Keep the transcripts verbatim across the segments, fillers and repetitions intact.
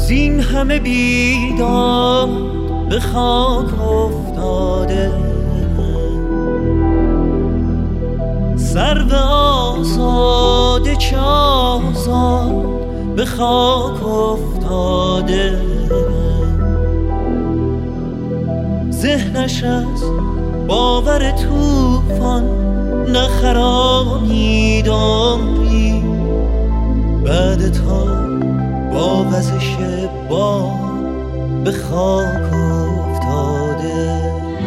زین همه بیداد به خاک افتاده، سرو آزاده چه آزاد به خاک افتاده. ذهنش از باور توفان نخرانید عمری، بعد تا با وزش با به خاک افتاده.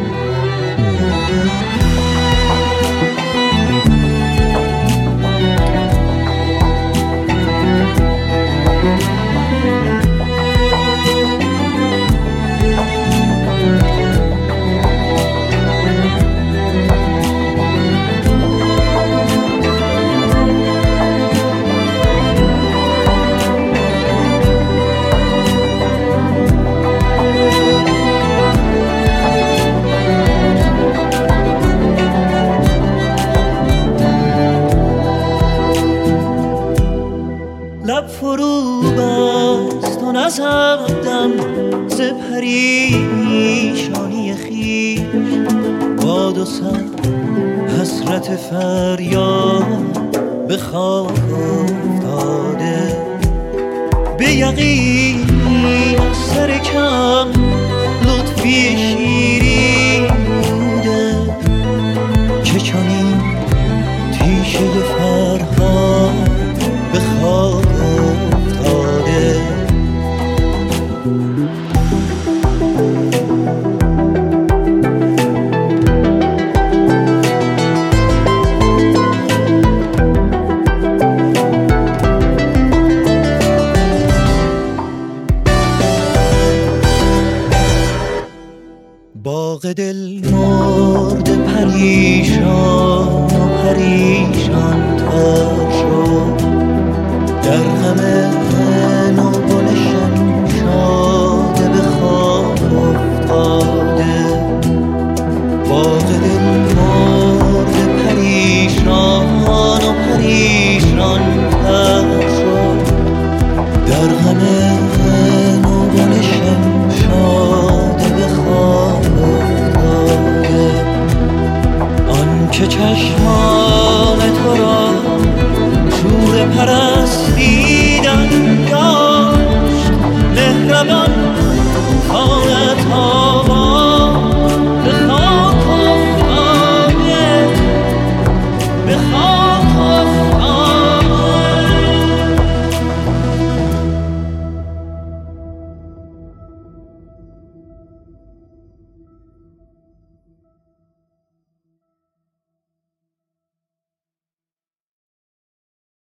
لب فرو بست و نزدم ز پریشانی خویش، با دو سر حسرت فریاد به خاک افتاده. به یقین از سر کم لطفی شیرین بوده که چنین تیشه فرهاد به خاک افتاده. باغ دل مرد پریشان و پریشان تر شد، در غم نوگل شمشاده به خاک افتاده. باغ دل مرد پریشان و پریشان تر شد، در غم نوگل شمشاده به خاک افتاده. آن که چشمان تو را شور پرستی